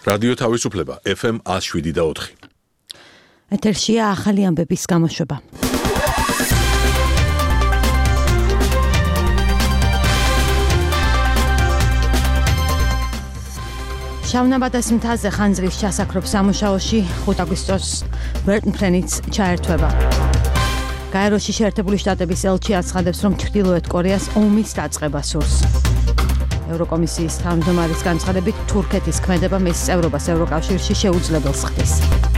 რადიო თავისუფლება FM 107.4. ეთერშია ახალი ამბების გამოშვება. შავნაბადეს მთაზე ხანძრის ჩასაქრობ სამუშაოში 5 აგვისტოს ვერტმფრენიც ჩაერთვება. გაეროში შეერთებული შტატების ელჩი აცხადებს, რომ ჩრდილოეთ კორეას ომის დაწყება სურს. ევროკომისიის თავმჯდომარის განცხადებით, თურქეთის ქმედება მის წევრობას ევროკავშირში შეუძლებელს ხდის.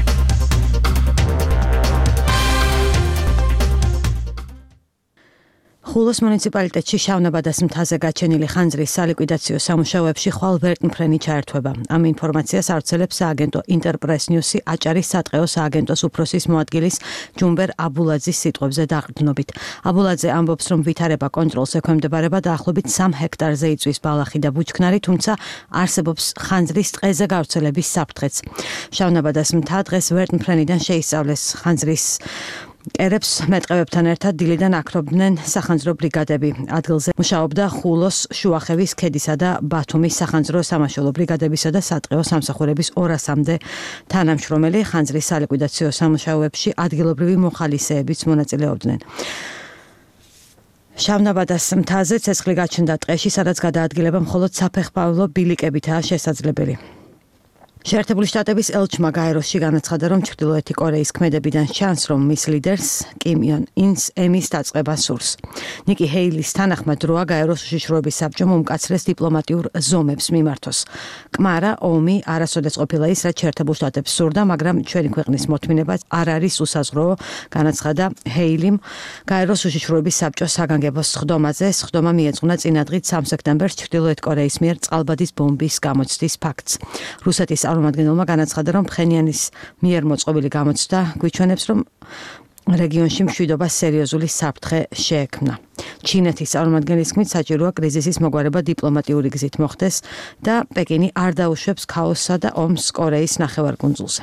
ხულოს მუნიციპალიტეტში შავნაბადეს მთაზე გაჩენილი ხანძრის სალიკვიდაციო სამუშაოებში ხვალ ვერტმფრენი ჩაერთვება. ამ ინფორმაციას ავრცელებს სააგენტო ინტერპრეს ნიუსი აჭარის სატყეო სააგენტოს უფროსის მოადგილის ჯუმბერ აბულაძის სიტყვებზე დაყრდნობით. აბულაძე ამბობს, რომ ვითარება კონტროლს ექვემდებარება დაახლოებით 3 ჰექტარზე იწვის ბალახი და ბუჩქნარი, თუმცა არსებობს ხანძრის ტყეზე გავრცელების საფრთხეც. შავნაბადეს მთა დღეს ვერტმფრენიდან შეისწავლეს. ხანძრის კერებს მეტყევებთან ერთად დილიდან აქრობდნენ სახანძრო ბრიგადები. ადგილზე მუშაობდა ხულოს, შუახევის ქედისა და ბათუმის სახანძრო სამაშველო ბრიგადებისა და სატყეო სამსახურების 200-მდე თანამშრომელი. ხანძრის სალიკვიდაციო სამუშაოებში ადგილობრივი მოხალისეებიც მონაწილეობდნენ. შავნაბადეს მთაზე ცეცხლი გაჩნდა ტყეში, სადაც გადაადგილება მხოლოდ საფეხმავლო ბილიკებითაა შესაძლებელი. შეერთებული შტატების ელჩმა გაეროში განაცხადა, რომ ჩრდილოეთი კორეის ქმედებიდან ჩანს, რომ მის ლიდერს კიმ იონ ინს ემის დაწყება სურს. ნიკი ჰეილის თანახმად დროა გაეროს უშიშროების საბჭომ უმკაცრეს დიპლომატიურ ზომებს მიმართოს. კმარა ომი არასოდეს ყოფილა ის, რაც შეერთებულ შტატებს სურდა, მაგრამ ჩვენი ქვეყნის მოთმინება არ არის უსაზღროო, განაცხადა ჰეილიმ გაეროს უშიშროების საბჭოს საგანგებო სხდომაზე. სხდომა მიეძღვნა წინადღით 3 სექტემბერს ჩრდილოეთ კორეის მიერ წყალბადის ბომბის გამოცდის ფაქტს. რუსეთის წარმომადგენელმა განაცხადა, რომ ფხენიანის მიერ მოწყობილი გამოცდა გვიჩვენებს, რომ რეგიონში მშვიდობა სერიოზული საფრთხე შეექმნა. ჩინეთის წარმომადგენლის თქმით, საჭიროა კრიზისის მოგვარება დიპლომატიური გზით მოხდეს და პეკინი არ დაუშვებს ქაოსსა და ომს კორეის ნახევარკუნძულზე.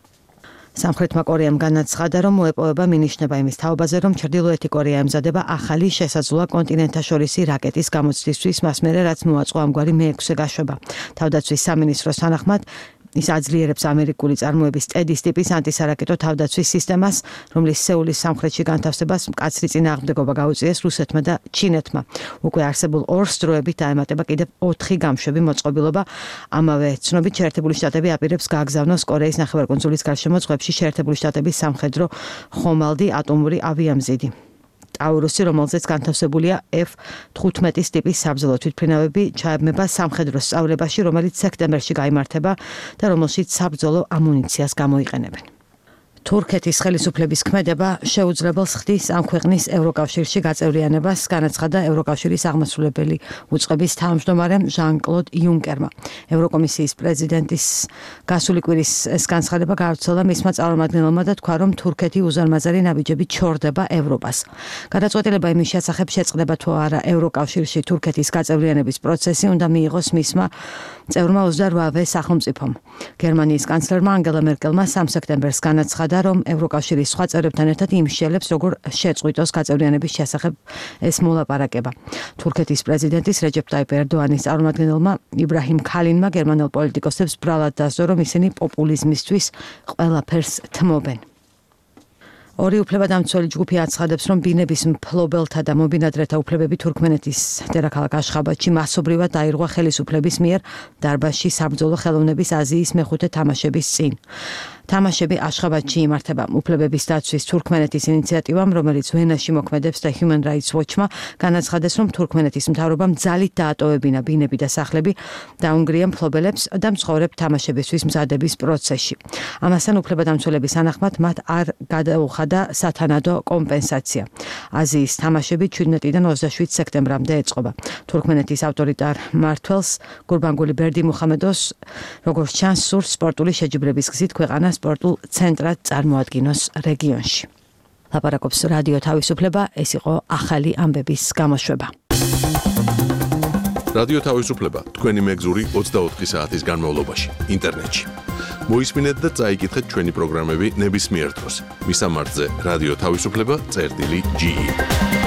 სამხრეთმა კორეამ განაცხადა, რომ მოეპოვება მინიშნება იმის თაობაზე, რომ ჩრდილოეთი კორეა ემზადება ახალი შესაძლოა კონტინენტთაშორისი რაკეტის გამოცდისთვის, მას მერე რაც მოაწყო ამგვარი მე-6 გაშვება. თავდაცვის სამინისტროს თანახმად ის აძლიერებს ამერიკული წარმოების ტედის ტიპის ანტისარაკეტო თავდაცვის სისტემას, რომლის სეულის სამხრეთში განთავსებას მკაცრი წინააღმდეგობა გაუწიეს რუსეთმა და ჩინეთმა. უკვე არსებულ ორ სდროებით დაემატება კიდევ 4 გამშვები მოწყობილობა. ამავე ცნობით შეერთებული შტატები აპირებს გააგზავნოს კორეის ნახევარკუნძულის გარშემო ზღვებში შეერთებული შტატების სამხედრო ხომალდი ატომური ავიამზიდი. ტაურუსი, რომელზეც განთავსებულია F-15 ტიპის საბრძოლო თვითმფრინავები, ჩაებმება სამხედრო სწავლებაში, რომელიც სექტემბერში გაიმართება და რომელშიც საბრძოლო ამუნიციას გამოიყენებენ. თურქეთის ხელისუფლების ქმედება შეუძლებელს ხდის ამ ქვეყნის ევროკავშირში გაწევრიანებას, განაცხადა ევროკავშირის აღმასრულებელი უწყების თავმჯდომარემ ჟან-კლოდ იუნკერმა. ევროკომისიის პრეზიდენტის გასული კვირის ეს განცხადება გაავრცელა მისმა წარმომადგენელმა და თქვა, რომ თურქეთი უზარმაზარი ნაბიჯები ჩორდება ევროპას. გადაწყვეტილება იმის შესახებ შეწყდება თუ არა ევროკავშირში თურქეთის გაწევრიანების პროცესი უნდა მიიღოს მისმა წევრმა 28-ვე სახელმწიფომ. გერმანიის კანცლერმა ანგელა მერკელმა 3 სექტემბერს განაცხადა, რომ ევროკავშირის სხვა წევრებთან ერთად იმსჯელებს, როგორ შეწყვიტოს გაწევრიანების შესახებ ეს მოლაპარაკება. თურქეთის პრეზიდენტის რეჯეპ ტაიპ ერდოანის წარმომადგენელმა იბრაჰიმ ქალინმა გერმანელ პოლიტიკოსებს ბრალად დასძო, რომ ისინი პოპულიზმისთვის ყველაფერს თმობენ. ორი უფლებადამცველი ჯგუფი აცხადებს, რომ ბინების მფლობელთა და მობინადრეთა უფლებები თურქმენეთის დედაქალაქ აშხაბადში მასობრივად დაირღვა ხელისუფლების მიერ დარბაზში საბრძოლო ხელოვნების აზიის მეხუთე თამაშების წინ. თამაშები აშხაბადში იმართება. უფლებების დაცვის თურქმენეთის ინიციატივამ, რომელიც ვენაში მოქმედებს და Human Rights Watch-მა განაცხადეს, რომ თურქმენეთის მთავრობამ ძალით დაატოვებინა ბინები და სახლები, დაუნგრია მფლობელებს და მცხოვრებ თამაშებისთვის მზადების პროცესში. ამასთან უფლებადამცველების თანახმად მათ არ გადაუხადა სათანადო კომპენსაცია. აზიის თამაშები 17-დან 27 სექტემბრამდე ეწყობა. თურქმენეთის ავტორიტარ მმართველს გურბანგული ბერდიმუხამედოს, როგორც ჩანს, სურს სპორტული შეჯიბრების გზით ქვეყანა სპორტულ ცენტრად წარმოადგინოს რეგიონში. ლაპარაკობს რადიო თავისუფლება, ეს იყო ახალი ამბების გამოშვება. რადიო თავისუფლება, თქვენი მეგზური 24 საათის განმავლობაში, ინტერნეტში. მოისმინეთ და წაიკითხეთ ჩვენი პროგრამები ნებისმიერ დროს. მისამართზე რადიო თავისუფლება.ge